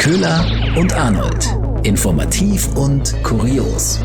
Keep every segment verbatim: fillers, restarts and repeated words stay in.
Köhler und Arnold. Informativ und kurios.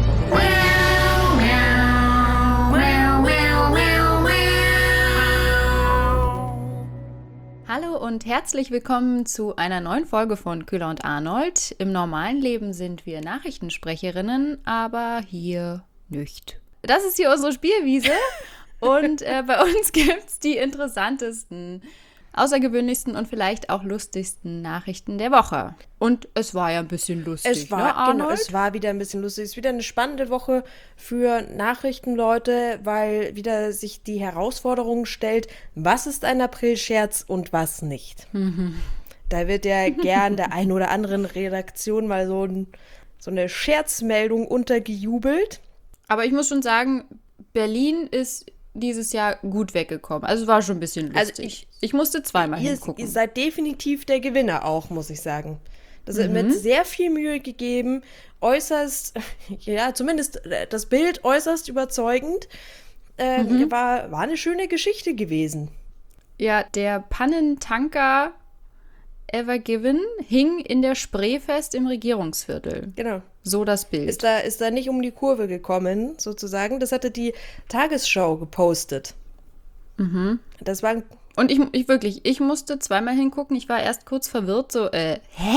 Hallo und herzlich willkommen zu einer neuen Folge von Köhler und Arnold. Im normalen Leben sind wir Nachrichtensprecherinnen, aber hier nicht. Das ist hier unsere Spielwiese und äh, bei uns gibt es die interessantesten, außergewöhnlichsten und vielleicht auch lustigsten Nachrichten der Woche. Und es war ja ein bisschen lustig, es war, ne, Arnold? Genau, es war wieder ein bisschen lustig. Es ist wieder eine spannende Woche für Nachrichtenleute, weil wieder sich die Herausforderung stellt, was ist ein Aprilscherz und was nicht. Mhm. Da wird ja gern der einen oder anderen Redaktion mal so, ein, so eine Scherzmeldung untergejubelt. Aber ich muss schon sagen, Berlin ist dieses Jahr gut weggekommen. Also es war schon ein bisschen lustig. Also ich, ich musste zweimal ihr, hingucken. Ihr seid definitiv der Gewinner auch, muss ich sagen. Das mhm. wird sehr viel Mühe gegeben, äußerst, ja, zumindest das Bild äußerst überzeugend. Äh, mhm. war, war eine schöne Geschichte gewesen. Ja, der Pannentanker Ever Given hing in der Spree fest im Regierungsviertel. Genau. So das Bild. Ist da, ist da nicht um die Kurve gekommen, sozusagen. Das hatte die Tagesschau gepostet. Mhm. Das war Und ich, ich wirklich, ich musste zweimal hingucken. Ich war erst kurz verwirrt, so, äh, hä?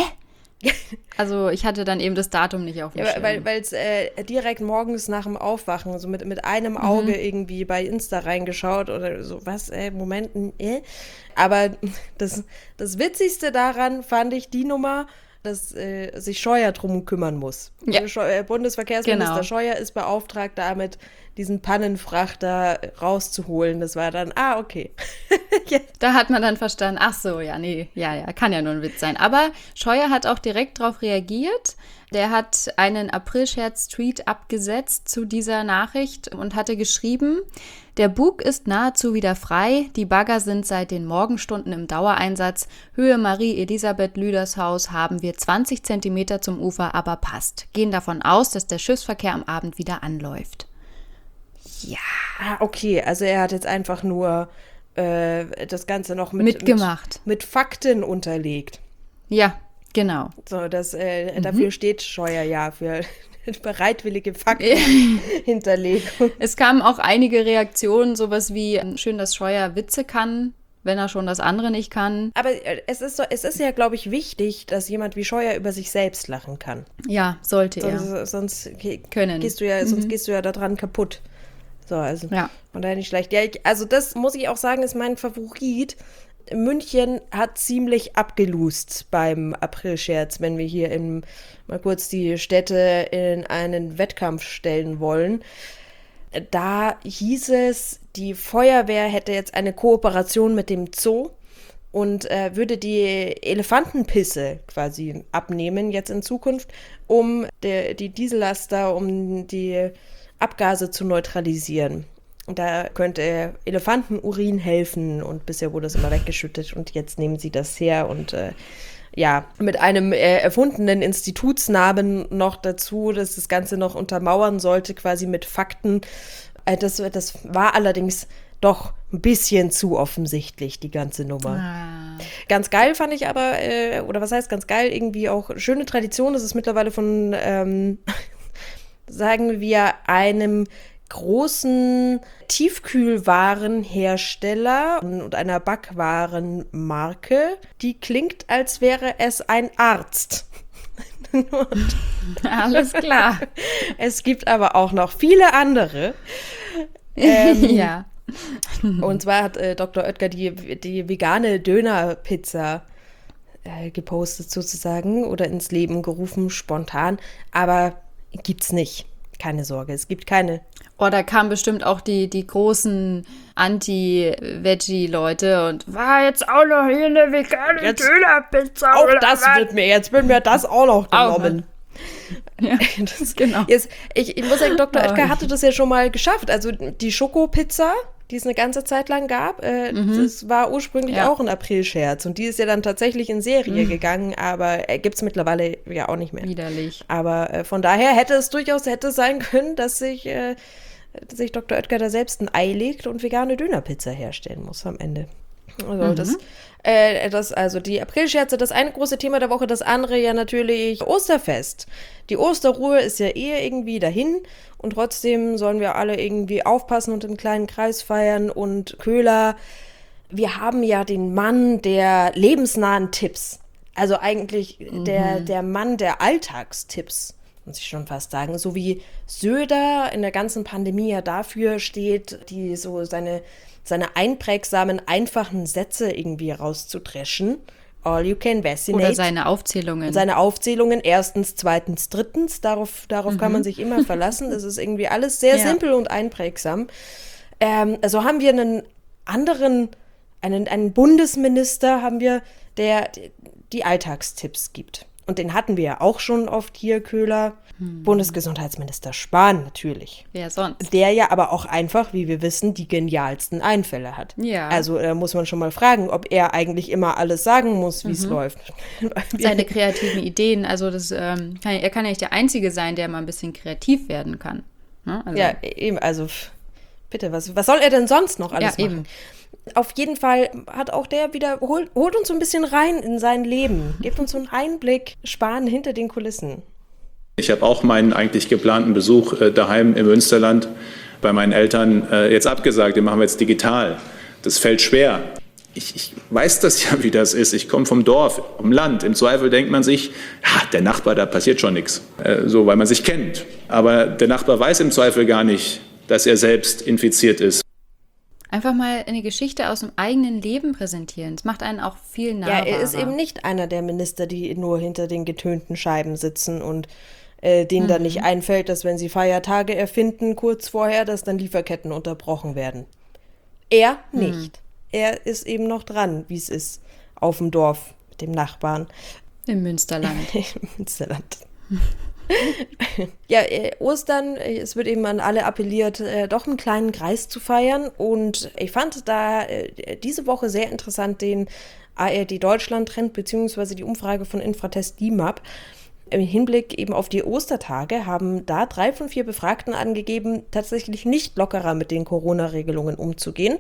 Also ich hatte dann eben das Datum nicht auf dem ja, Schirm. Weil es äh, direkt morgens nach dem Aufwachen, so mit, mit einem Auge mhm. irgendwie bei Insta reingeschaut oder so, was, äh, Moment, äh. Aber das, das Witzigste daran fand ich die Nummer, dass äh, sich Scheuer drum kümmern muss. Ja. Also, äh, Bundesverkehrsminister genau. Scheuer ist beauftragt, damit diesen Pannenfrachter rauszuholen. Das war dann, ah, okay. ja. Da hat man dann verstanden, ach so, ja, nee, ja, ja, kann ja nur ein Witz sein. Aber Scheuer hat auch direkt darauf reagiert. Der hat einen Aprilscherz-Tweet abgesetzt zu dieser Nachricht und hatte geschrieben, der Bug ist nahezu wieder frei, die Bagger sind seit den Morgenstunden im Dauereinsatz, Höhe Marie-Elisabeth-Lüders-Haus haben wir zwanzig Zentimeter zum Ufer, aber passt. Gehen davon aus, dass der Schiffsverkehr am Abend wieder anläuft. Ja, ah, okay, also er hat jetzt einfach nur äh, das Ganze noch mit, mitgemacht. Mit, mit Fakten unterlegt. Ja, genau. So, das, äh, mhm. dafür steht Scheuer ja, für bereitwillige Faktenhinterlegung. Es kamen auch einige Reaktionen, sowas wie, schön, dass Scheuer Witze kann, wenn er schon das andere nicht kann. Aber es ist, so, es ist ja, glaube ich, wichtig, dass jemand wie Scheuer über sich selbst lachen kann. Ja, sollte sonst, er. Sonst können. Gehst du ja, mhm. sonst gehst du ja daran kaputt. So, also ja. Von daher nicht schlecht. Ja, ich, also das muss ich auch sagen, ist mein Favorit. München hat ziemlich abgelust beim Aprilscherz, wenn wir hier in, mal kurz die Städte in einen Wettkampf stellen wollen. Da hieß es, die Feuerwehr hätte jetzt eine Kooperation mit dem Zoo und äh, würde die Elefantenpisse quasi abnehmen jetzt in Zukunft, um de, die Diesellaster, um die Abgase zu neutralisieren. Und da könnte Elefantenurin helfen und bisher wurde es immer weggeschüttet und jetzt nehmen sie das her und äh, ja, mit einem äh, erfundenen Institutsnamen noch dazu, dass das Ganze noch untermauern sollte, quasi mit Fakten. Äh, das, das war allerdings doch ein bisschen zu offensichtlich, die ganze Nummer. Ah. Ganz geil fand ich aber, äh, oder was heißt ganz geil, irgendwie auch schöne Tradition, das ist mittlerweile von, ähm, sagen wir, einem großen Tiefkühlwarenhersteller und einer Backwarenmarke, die klingt, als wäre es ein Arzt. Alles klar. Es gibt aber auch noch viele andere. Ähm, ja. Und zwar hat äh, Doktor Oetker die, die vegane Dönerpizza äh, gepostet sozusagen oder ins Leben gerufen, spontan. Aber gibt's nicht. Keine Sorge, es gibt keine. Oh, da kamen bestimmt auch die, die großen Anti-Veggie-Leute und war jetzt auch noch hier eine vegane jetzt, Dönerpizza. Auch das was? wird mir, jetzt wird mir das auch noch genommen. Ja, das, genau. Jetzt, ich, ich muss sagen, Doktor Oetker hatte das ja schon mal geschafft. Also die Schokopizza, die es eine ganze Zeit lang gab, äh, mhm. das war ursprünglich ja. auch ein Aprilscherz. Und die ist ja dann tatsächlich in Serie mhm. gegangen, aber äh, gibt es mittlerweile ja auch nicht mehr. Widerlich. Aber äh, von daher hätte es durchaus hätte sein können, dass sich, äh, dass sich Doktor Oetker da selbst ein Ei legt und vegane Dönerpizza herstellen muss am Ende. Also Mhm. das, äh, das, also die Aprilscherze, das eine große Thema der Woche, das andere ja natürlich Osterfest. Die Osterruhe ist ja eh irgendwie dahin und trotzdem sollen wir alle irgendwie aufpassen und im kleinen Kreis feiern. Und Köhler, wir haben ja den Mann der lebensnahen Tipps. Also eigentlich der, der Mann der Alltagstipps, muss ich schon fast sagen. So wie Söder in der ganzen Pandemie ja dafür steht, die so seine, seine einprägsamen, einfachen Sätze irgendwie rauszudreschen. All you can vaccinate. Oder seine Aufzählungen. Seine Aufzählungen, erstens, zweitens, drittens. Darauf, darauf kann man sich immer verlassen. Das ist irgendwie alles sehr Ja. simpel und einprägsam. Ähm, also haben wir einen anderen, einen, einen Bundesminister, haben wir, der die Alltagstipps gibt. Und den hatten wir ja auch schon oft hier, Köhler. Hm. Bundesgesundheitsminister Spahn natürlich. Wer sonst? Der ja aber auch einfach, wie wir wissen, die genialsten Einfälle hat. Ja. Also da muss man schon mal fragen, ob er eigentlich immer alles sagen muss, wie es läuft. Seine kreativen Ideen, also das, ähm, kann, er kann ja nicht der Einzige sein, der mal ein bisschen kreativ werden kann. Ne? Also, Ja, eben, also pff, bitte, was, was soll er denn sonst noch alles Ja, machen? eben. Auf jeden Fall hat auch der wieder, holt, holt uns so ein bisschen rein in sein Leben. Gebt uns so einen Einblick, Spahn hinter den Kulissen. Ich habe auch meinen eigentlich geplanten Besuch äh, daheim im Münsterland bei meinen Eltern äh, jetzt abgesagt. Den machen wir jetzt digital. Das fällt schwer. Ich, ich weiß das ja, wie das ist. Ich komme vom Dorf, vom Land. Im Zweifel denkt man sich, ja, der Nachbar, da passiert schon nichts. Äh, so, weil man sich kennt. Aber der Nachbar weiß im Zweifel gar nicht, dass er selbst infiziert ist. Einfach mal eine Geschichte aus dem eigenen Leben präsentieren. Das macht einen auch viel nahbarer. Ja, er ist eben nicht einer der Minister, die nur hinter den getönten Scheiben sitzen und äh, denen dann nicht einfällt, dass wenn sie Feiertage erfinden, kurz vorher, dass dann Lieferketten unterbrochen werden. Er nicht. Er ist eben noch dran, wie es ist, auf dem Dorf mit dem Nachbarn. Im Münsterland. Im Münsterland. Ja, äh, Ostern, äh, es wird eben an alle appelliert, äh, doch einen kleinen Kreis zu feiern. Und ich fand da äh, diese Woche sehr interessant den A R D Deutschland-Trend, beziehungsweise die Umfrage von Infratest D I M A P. Im Hinblick eben auf die Ostertage haben da drei von vier Befragten angegeben, tatsächlich nicht lockerer mit den Corona-Regelungen umzugehen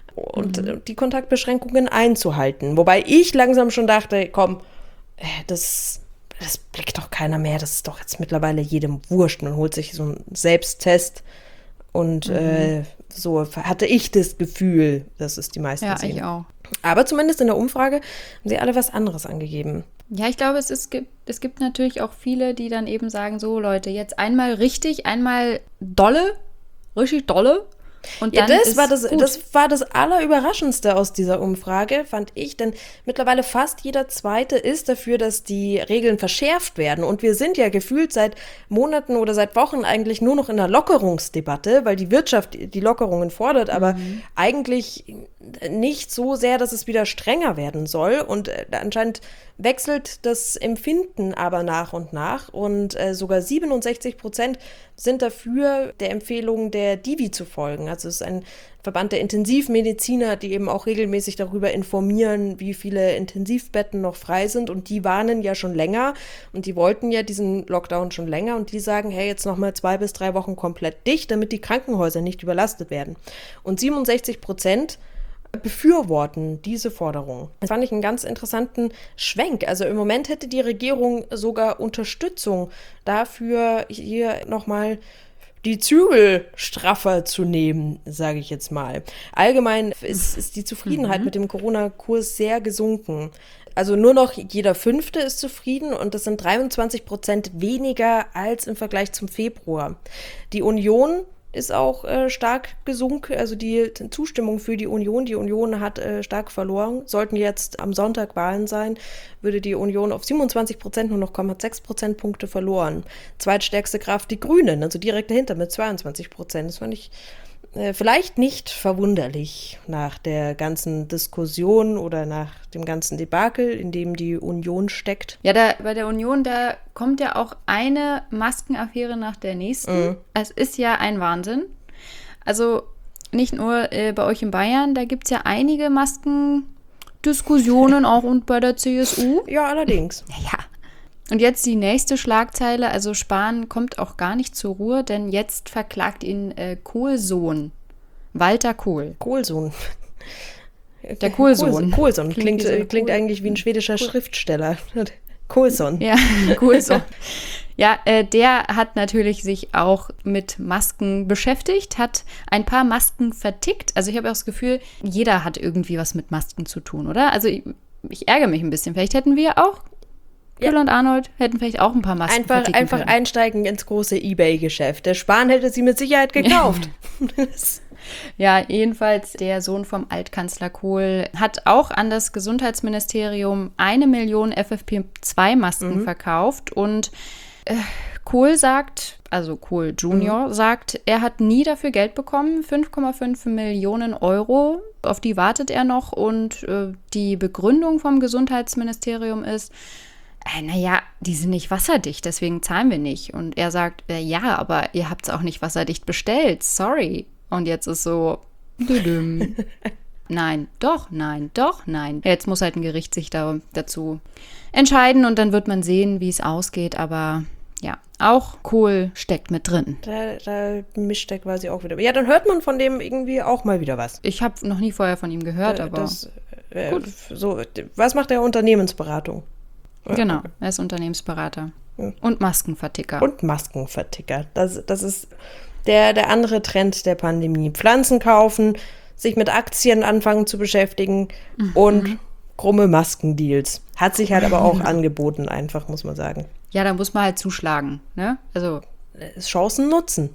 und mhm. die Kontaktbeschränkungen einzuhalten. Wobei ich langsam schon dachte, komm, äh, das... Das blickt doch keiner mehr. Das ist doch jetzt mittlerweile jedem wurscht. Man holt sich so einen Selbsttest und mhm. äh, so hatte ich das Gefühl, dass es die meisten Ja, sehen. ich auch. Aber zumindest in der Umfrage haben sie alle was anderes angegeben. Ja, ich glaube, es, ist, es gibt natürlich auch viele, die dann eben sagen, so Leute, jetzt einmal richtig, einmal dolle, richtig dolle. Und Ja, dann das ist war das, gut. das war das Allerüberraschendste aus dieser Umfrage, fand ich, denn mittlerweile fast jeder Zweite ist dafür, dass die Regeln verschärft werden. Und wir sind ja gefühlt seit Monaten oder seit Wochen eigentlich nur noch in einer Lockerungsdebatte, weil die Wirtschaft die Lockerungen fordert, aber Mhm. eigentlich nicht so sehr, dass es wieder strenger werden soll. Und äh, anscheinend wechselt das Empfinden aber nach und nach. Und äh, sogar siebenundsechzig Prozent sind dafür, der Empfehlung der Divi zu folgen. Also es ist ein Verband der Intensivmediziner, die eben auch regelmäßig darüber informieren, wie viele Intensivbetten noch frei sind. Und die warnen ja schon länger und die wollten ja diesen Lockdown schon länger. Und die sagen, hey, jetzt nochmal zwei bis drei Wochen komplett dicht, damit die Krankenhäuser nicht überlastet werden. Und siebenundsechzig Prozent befürworten diese Forderung. Das fand ich einen ganz interessanten Schwenk. Also im Moment hätte die Regierung sogar Unterstützung dafür, hier nochmal die Zügel straffer zu nehmen, sage ich jetzt mal. Allgemein ist, ist die Zufriedenheit mhm. mit dem Corona-Kurs sehr gesunken. Also nur noch jeder Fünfte ist zufrieden und das sind dreiundzwanzig Prozent weniger als im Vergleich zum Februar. Die Union ist auch äh, stark gesunken, also die Zustimmung für die Union. Die Union hat äh, stark verloren. Sollten jetzt am Sonntag Wahlen sein, würde die Union auf siebenundzwanzig Prozent nur noch zehn Komma sechs Prozentpunkte verloren. Zweitstärkste Kraft die Grünen, also direkt dahinter mit zweiundzwanzig Prozent. Das fand ich äh, vielleicht nicht verwunderlich nach der ganzen Diskussion oder nach dem ganzen Debakel, in dem die Union steckt. Ja, da, bei der Union, da kommt ja auch eine Maskenaffäre nach der nächsten. Mhm. Es ist ja ein Wahnsinn. Also nicht nur äh, bei euch in Bayern, da gibt es ja einige Maskendiskussionen auch und bei der C S U. Ja, allerdings. Naja. Und jetzt die nächste Schlagzeile, also Spahn kommt auch gar nicht zur Ruhe, denn jetzt verklagt ihn äh, Kohl-Sohn, Walter Kohl. Kohlsohn. Der Kohlsohn. Kohlsohn. Klingt, Klingt wie so eine klingt Kohl- eigentlich wie ein schwedischer Schriftsteller. Kohlsohn. Ja, Kohlsohn. Ja, äh, der hat natürlich sich auch mit Masken beschäftigt, hat ein paar Masken vertickt. Also ich habe auch das Gefühl, jeder hat irgendwie was mit Masken zu tun, oder? Also ich, ich ärgere mich ein bisschen. Vielleicht hätten wir auch, Köhler Ja. und Arnold, hätten vielleicht auch ein paar Masken Einfach, verticken einfach können. einsteigen ins große Ebay-Geschäft. Der Spahn hätte sie mit Sicherheit gekauft. Ja, jedenfalls der Sohn vom Altkanzler Kohl hat auch an das Gesundheitsministerium eine Million F F P zwei Masken verkauft und äh, Kohl sagt, also Kohl Junior sagt, er hat nie dafür Geld bekommen, fünf Komma fünf Millionen Euro, auf die wartet er noch und äh, die Begründung vom Gesundheitsministerium ist, äh, naja, die sind nicht wasserdicht, deswegen zahlen wir nicht. Und er sagt, äh, ja, aber ihr habt es auch nicht wasserdicht bestellt, sorry. Und jetzt ist so, düdüm. Nein, doch, nein, doch, nein. Jetzt muss halt ein Gericht sich da, dazu entscheiden und dann wird man sehen, wie es ausgeht. Aber ja, auch Kohl steckt mit drin. Da, da mischt er quasi auch wieder. Ja, dann hört man von dem irgendwie auch mal wieder was. Ich habe noch nie vorher von ihm gehört, Da- aber das, äh, so, was macht der Unternehmensberatung? genau, er ist Unternehmensberater und Maskenverticker. Und Maskenverticker. Das, das ist der, der andere Trend der Pandemie. Pflanzen kaufen, sich mit Aktien anfangen zu beschäftigen und krumme Maskendeals. Hat sich halt aber auch angeboten, einfach, muss man sagen. Ja, da muss man halt zuschlagen, ne? Also, Chancen nutzen.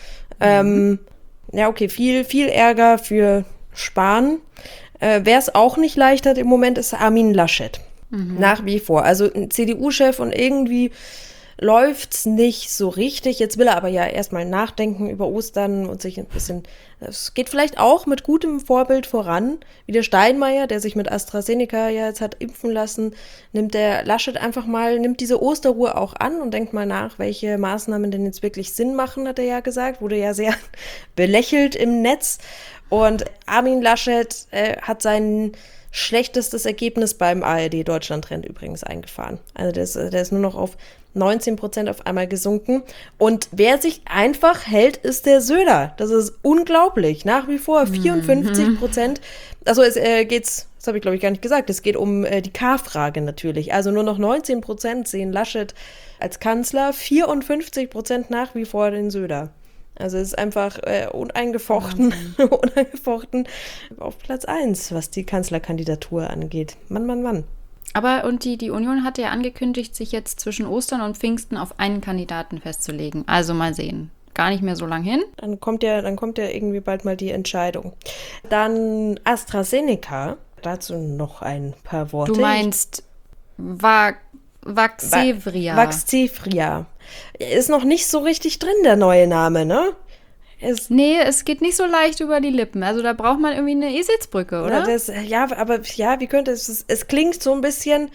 Ähm, ja, okay, viel, viel Ärger für Spahn. Äh, Wer es auch nicht leicht hat im Moment, ist Armin Laschet. Nach wie vor. Also ein C D U-Chef und irgendwie läuft's nicht so richtig. Jetzt will er aber ja erstmal nachdenken über Ostern und sich ein bisschen, es geht vielleicht auch mit gutem Vorbild voran, wie der Steinmeier, der sich mit AstraZeneca ja jetzt hat impfen lassen, nimmt der Laschet einfach mal, nimmt diese Osterruhe auch an und denkt mal nach, welche Maßnahmen denn jetzt wirklich Sinn machen, hat er ja gesagt, wurde ja sehr belächelt im Netz. Und Armin Laschet äh, hat seinen schlechtestes Ergebnis beim A R D-Deutschland-Trend übrigens eingefahren. Also der ist, der ist nur noch auf neunzehn Prozent auf einmal gesunken. Und wer sich einfach hält, ist der Söder. Das ist unglaublich. Nach wie vor vierundfünfzig Prozent. Also es äh, geht's, das habe ich glaube ich gar nicht gesagt, es geht um äh, die K-Frage natürlich. Also nur noch neunzehn Prozent sehen Laschet als Kanzler, vierundfünfzig Prozent nach wie vor den Söder. Also es ist einfach äh, uneingefochten, uneingefochten auf Platz eins, was die Kanzlerkandidatur angeht. Mann, Mann, Mann. aber und die, die Union hatte ja angekündigt, sich jetzt zwischen Ostern und Pfingsten auf einen Kandidaten festzulegen. Also mal sehen. Gar nicht mehr so lang hin. Dann kommt ja, dann kommt ja irgendwie bald mal die Entscheidung. Dann AstraZeneca. Dazu noch ein paar Worte. Du meinst Va Vaxzevria. Vaxzevria. Ist noch nicht so richtig drin, der neue Name, ne? Ist, Nee, es geht nicht so leicht über die Lippen. Also da braucht man irgendwie eine Eselsbrücke, oder? Na, das, ja, aber ja, wie könnte es, es, es klingt so ein bisschen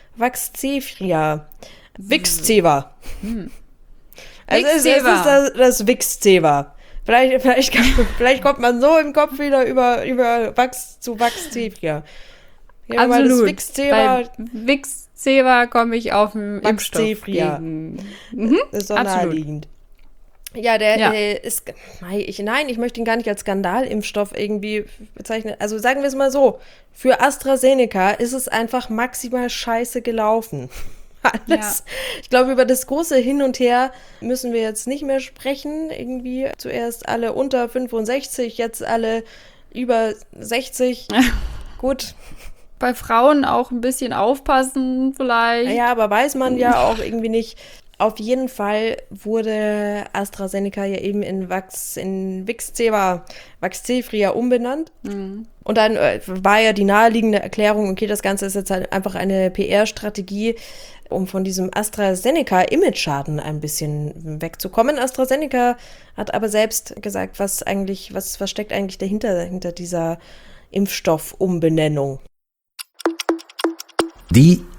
Vaxzevria. Vixzeva. Hm. Also es, es ist das, das Vixzeva. Vielleicht, vielleicht, kann- vielleicht kommt man so im Kopf wieder über, über Vax zu Vaxzevria. Ja, weil das Absolut. Vixzeva Bei Vixzeva komme ich auf den Impfstoff Vaxzevria. gegen. Mhm. ist doch absolut. naheliegend. Ja, der Ja. äh, ist. Nein ich, nein, ich möchte ihn gar nicht als Skandalimpfstoff irgendwie bezeichnen. Also sagen wir es mal so: Für AstraZeneca ist es einfach maximal scheiße gelaufen. Alles. Ich glaube, über das große Hin und Her müssen wir jetzt nicht mehr sprechen. Irgendwie zuerst alle unter fünfundsechzig, jetzt alle über sechzig. Gut. Bei Frauen auch ein bisschen aufpassen vielleicht. Ja, aber weiß man ja auch irgendwie nicht. Auf jeden Fall wurde AstraZeneca ja eben in Vax, in Vixzeva, Vaxzevria umbenannt. Und dann äh, war ja die naheliegende Erklärung, okay, das Ganze ist jetzt halt einfach eine P R-Strategie, um von diesem AstraZeneca-Image-Schaden ein bisschen wegzukommen. AstraZeneca hat aber selbst gesagt, was eigentlich, was, was steckt eigentlich dahinter, hinter dieser Impfstoffumbenennung. Die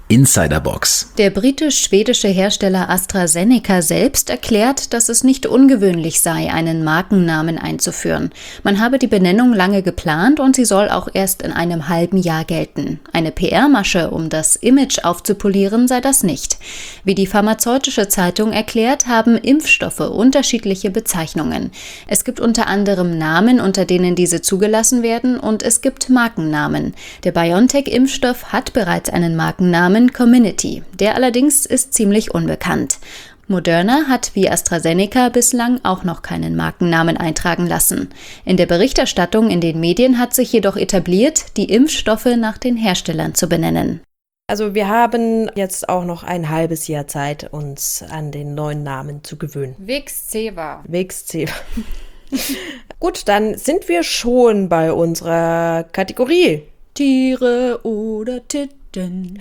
Insiderbox. Der britisch-schwedische Hersteller AstraZeneca selbst erklärt, dass es nicht ungewöhnlich sei, einen Markennamen einzuführen. Man habe die Benennung lange geplant und sie soll auch erst in einem halben Jahr gelten. Eine P R-Masche, um das Image aufzupolieren, sei das nicht. Wie die pharmazeutische Zeitung erklärt, haben Impfstoffe unterschiedliche Bezeichnungen. Es gibt unter anderem Namen, unter denen diese zugelassen werden, und es gibt Markennamen. Der BioNTech-Impfstoff hat bereits einen Markennamen, Comirnaty. Der allerdings ist ziemlich unbekannt. Moderna hat wie AstraZeneca bislang auch noch keinen Markennamen eintragen lassen. In der Berichterstattung in den Medien hat sich jedoch etabliert, die Impfstoffe nach den Herstellern zu benennen. Also wir haben jetzt auch noch ein halbes Jahr Zeit, uns an den neuen Namen zu gewöhnen. Vixzeva. Vixzeva. Gut, dann sind wir schon bei unserer Kategorie. Tiere oder Titten.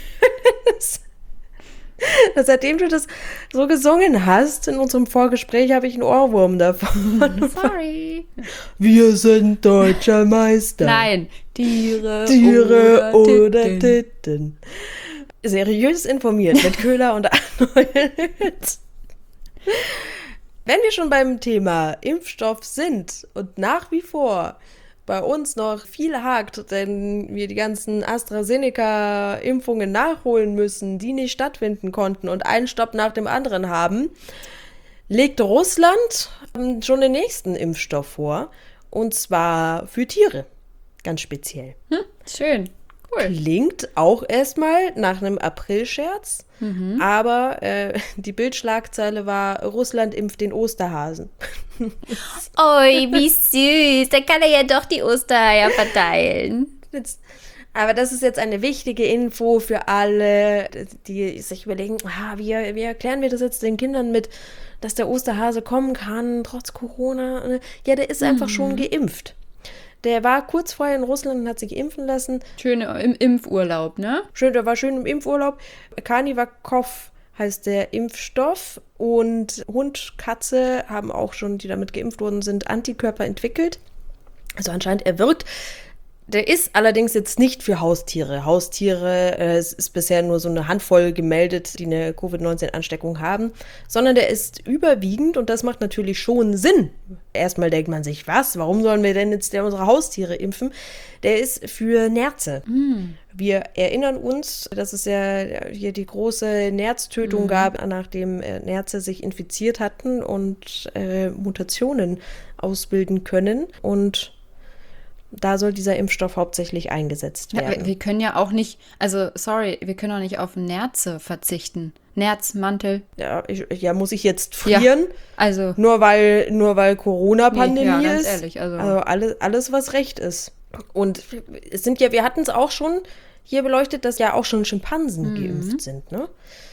Seitdem du das so gesungen hast in unserem Vorgespräch, habe ich einen Ohrwurm davon. Sorry. Wir sind deutscher Meister. Nein, Tiere, Tiere oder, oder Titten. Titten. Seriös informiert mit Köhler und Arnold. Wenn wir schon beim Thema Impfstoff sind und nach wie vor bei uns noch viel hakt, denn wir die ganzen AstraZeneca-Impfungen nachholen müssen, die nicht stattfinden konnten und einen Stopp nach dem anderen haben, legt Russland schon den nächsten Impfstoff vor, und zwar für Tiere, ganz speziell. Hm, schön, cool. Klingt auch erstmal nach einem Aprilscherz, mhm. aber äh, die Bildschlagzeile war, Russland impft den Osterhasen. Oi, wie süß, dann kann er ja doch die Ostereier verteilen. Jetzt, aber das ist jetzt eine wichtige Info für alle, die sich überlegen, ah, wie, wie erklären wir das jetzt den Kindern mit, dass der Osterhase kommen kann, trotz Corona. Ja, der ist mhm. einfach schon geimpft. Der war kurz vorher in Russland und hat sich impfen lassen. Schön im Impfurlaub, ne? Schön, der war schön im Impfurlaub. Carnivacov heißt der Impfstoff, und Hund, Katze haben auch schon, die damit geimpft wurden, sind Antikörper entwickelt. Also anscheinend er wirkt. Der ist allerdings jetzt nicht für Haustiere. Haustiere, äh, es ist bisher nur so eine Handvoll gemeldet, die eine Covid neunzehn Ansteckung haben, sondern der ist überwiegend, und das macht natürlich schon Sinn. Erstmal denkt man sich, was, warum sollen wir denn jetzt unsere Haustiere impfen? Der ist für Nerze. Mm. Wir erinnern uns, dass es ja hier die große Nerztötung mm. gab, nachdem äh, Nerze sich infiziert hatten und äh, Mutationen ausbilden können, und da soll dieser Impfstoff hauptsächlich eingesetzt werden. Ja, wir, wir können ja auch nicht, also sorry, wir können auch nicht auf Nerze verzichten. Nerzmantel. Ja, ich, ja, muss ich jetzt frieren? Ja, also. Nur weil, nur weil Corona-Pandemie nee, ja, ganz ist? Ehrlich, also. Also alles, alles, was recht ist. Und es sind ja, wir hatten es auch schon hier beleuchtet, dass ja auch schon Schimpansen mhm. geimpft sind, ne?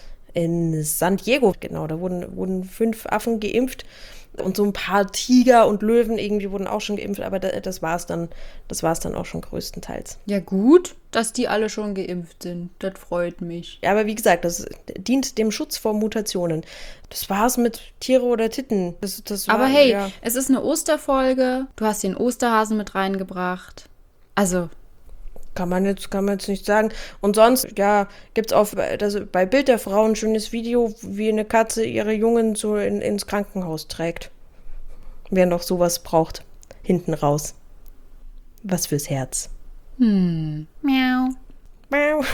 In San Diego, genau, da wurden, wurden fünf Affen geimpft. Und so ein paar Tiger und Löwen irgendwie wurden auch schon geimpft, aber das, das war es dann, das war es dann auch schon größtenteils. Ja gut, dass die alle schon geimpft sind, das freut mich. Ja, aber wie gesagt, das dient dem Schutz vor Mutationen. Das war's mit Tiere oder Titten. Das, das war, aber hey, ja. Es ist eine Osterfolge, du hast den Osterhasen mit reingebracht. Also Kann man jetzt, kann man jetzt nicht sagen. Und sonst, ja, gibt's auf, das, bei Bild der Frau ein schönes Video, wie eine Katze ihre Jungen so in, ins Krankenhaus trägt. Wer noch sowas braucht, hinten raus. Was fürs Herz. Hm. Miau. Miau.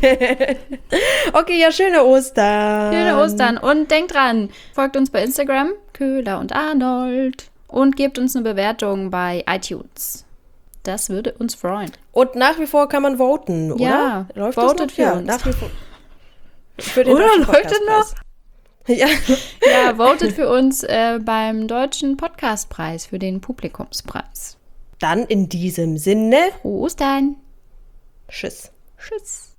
Okay, ja, schöne Ostern. Schöne Ostern. Und denkt dran, folgt uns bei Instagram, Köhler und Arnold. Und gebt uns eine Bewertung bei iTunes. Das würde uns freuen. Und nach wie vor kann man voten, oder? Ja, läuft votet das noch? für Ja, uns. nach wie vor. Für den Oder läuft es noch? Ja. Ja, votet für uns äh, beim Deutschen Podcastpreis, für den Publikumspreis. Dann in diesem Sinne. Frohe Ostern. Tschüss. Tschüss.